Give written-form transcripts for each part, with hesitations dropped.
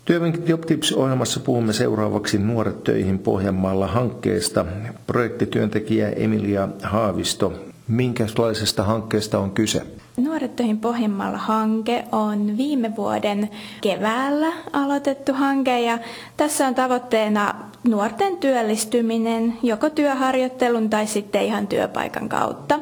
Työvinkit JobTips-ohjelmassa puhumme seuraavaksi Nuoret töihin Pohjanmaalla -hankkeesta. Projektityöntekijä Emilia Haavisto, minkälaisesta hankkeesta on kyse? Nuoret töihin Pohjanmaalla -hanke on viime vuoden keväällä aloitettu hanke ja tässä on tavoitteena nuorten työllistyminen joko työharjoittelun tai sitten ihan työpaikan kautta.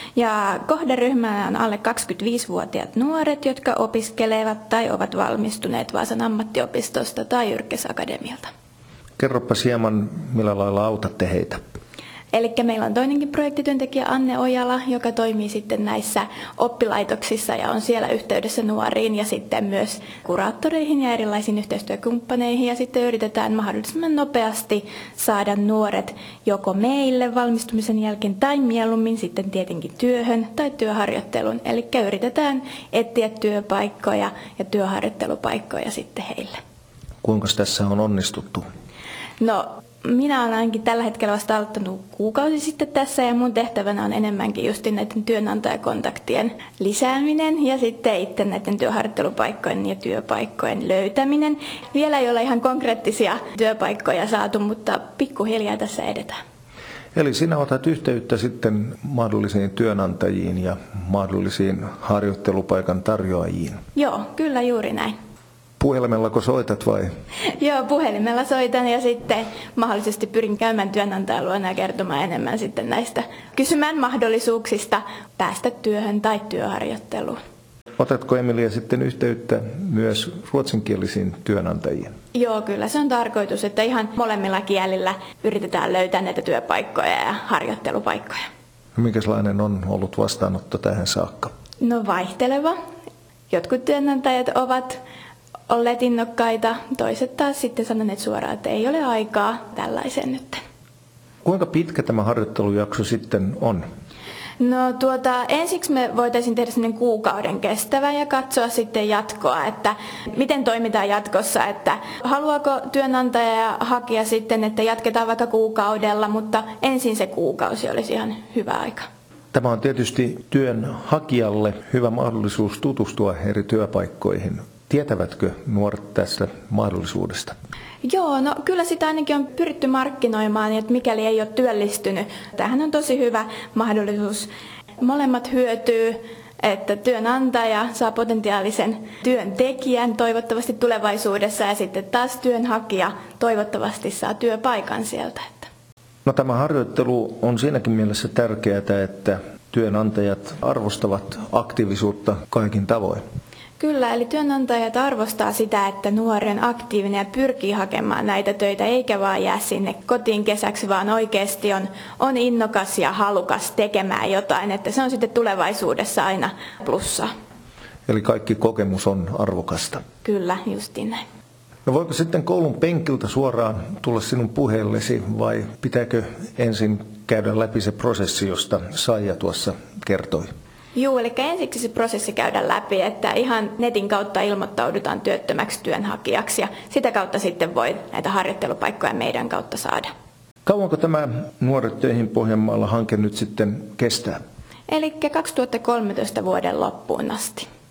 Ja kohderyhmänä on alle 25-vuotiaat nuoret, jotka opiskelevat tai ovat valmistuneet Vaasan ammattiopistosta tai Yrkes-akademialta. Kerropas hieman, millä lailla autatte heitä. Eli meillä on toinenkin projektityöntekijä Anne Ojala, joka toimii sitten näissä oppilaitoksissa ja on siellä yhteydessä nuoriin ja sitten myös kuraattoreihin ja erilaisiin yhteistyökumppaneihin. Ja sitten yritetään mahdollisimman nopeasti saada nuoret joko meille valmistumisen jälkeen tai mieluummin sitten tietenkin työhön tai työharjoitteluun. Eli yritetään etsiä työpaikkoja ja työharjoittelupaikkoja sitten heille. Kuinka tässä on onnistuttu? No, minä olen ainakin tällä hetkellä vasta aloittanut kuukausi sitten tässä ja mun tehtävänä on enemmänkin just näiden työnantajakontaktien lisääminen ja sitten itse näiden työharjoittelupaikkojen ja työpaikkojen löytäminen. Vielä ei ole ihan konkreettisia työpaikkoja saatu, mutta pikkuhiljaa tässä edetään. Eli sinä otat yhteyttä sitten mahdollisiin työnantajiin ja mahdollisiin harjoittelupaikan tarjoajiin? Joo, kyllä juuri näin. Puhelimellako soitat vai? Joo, puhelimella soitan ja sitten mahdollisesti pyrin käymään työnantajan luona ja kertomaan enemmän sitten näistä kysymään mahdollisuuksista päästä työhön tai työharjoitteluun. Otatko Emilia sitten yhteyttä myös ruotsinkielisiin työnantajiin? Joo, kyllä se on tarkoitus, että ihan molemmilla kielillä yritetään löytää näitä työpaikkoja ja harjoittelupaikkoja. Minkälainen on ollut vastaanotto tähän saakka? No vaihteleva. Jotkut työnantajat ovat olleet innokkaita, toiset taas sitten sanoneet suoraan, että ei ole aikaa tällaiseen nyt. Kuinka pitkä tämä harjoittelujakso sitten on? No ensiksi me voitaisiin tehdä sellainen kuukauden kestävä ja katsoa sitten jatkoa, että miten toimitaan jatkossa, että haluaako työnantaja ja hakija sitten, että jatketaan vaikka kuukaudella, mutta ensin se kuukausi olisi ihan hyvä aika. Tämä on tietysti työnhakijalle hyvä mahdollisuus tutustua eri työpaikkoihin. Tietävätkö nuoret tästä mahdollisuudesta? Joo, no kyllä sitä ainakin on pyritty markkinoimaan, että mikäli ei ole työllistynyt. Tämähän on tosi hyvä mahdollisuus. Molemmat hyötyy, että työnantaja saa potentiaalisen työntekijän toivottavasti tulevaisuudessa ja sitten taas työnhakija toivottavasti saa työpaikan sieltä. No, tämä harjoittelu on siinäkin mielessä tärkeää, että työnantajat arvostavat aktiivisuutta kaikin tavoin. Kyllä, eli työnantajat arvostaa sitä, että nuori on aktiivinen ja pyrkii hakemaan näitä töitä, eikä vaan jää sinne kotiin kesäksi, vaan oikeasti on innokas ja halukas tekemään jotain, että se on sitten tulevaisuudessa aina plussaa. Eli kaikki kokemus on arvokasta. Kyllä, justiin näin. No, voiko sitten koulun penkiltä suoraan tulla sinun puheellesi vai pitääkö ensin käydä läpi se prosessi, josta Saija tuossa kertoi? Joo, eli ensiksi se prosessi käydään läpi, että ihan netin kautta ilmoittaudutaan työttömäksi työnhakijaksi ja sitä kautta sitten voi näitä harjoittelupaikkoja meidän kautta saada. Kauanko tämä Nuoret töihin Pohjanmaalla -hanke nyt sitten kestää? Eli 2013 vuoden loppuun asti.